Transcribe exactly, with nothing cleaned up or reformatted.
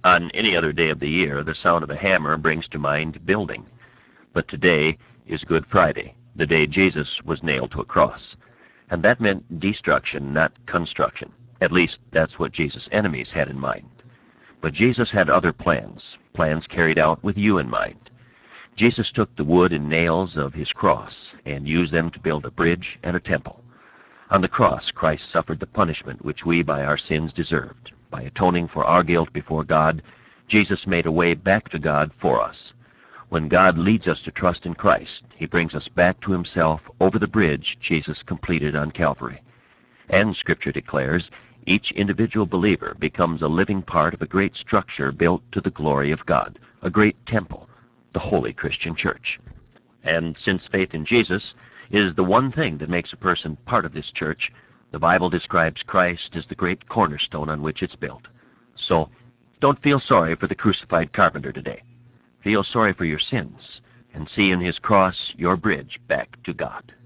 On any other day of the year, the sound of a hammer brings to mind building. But today is Good Friday, the day Jesus was nailed to a cross. And that meant destruction, not construction. At least, that's what Jesus' enemies had in mind. But Jesus had other plans, plans carried out with you in mind. Jesus took the wood and nails of his cross and used them to build a bridge and a temple. On the cross, Christ suffered the punishment which we by our sins deserved. By atoning for our guilt before God, Jesus made a way back to God for us. When God leads us to trust in Christ, he brings us back to himself over the bridge Jesus completed on Calvary. And Scripture declares, each individual believer becomes a living part of a great structure built to the glory of God, a great temple, the holy Christian church. And since faith in Jesus is the one thing that makes a person part of this church, the Bible describes Christ as the great cornerstone on which it's built. So, don't feel sorry for the crucified carpenter today. Feel sorry for your sins, and see in his cross your bridge back to God.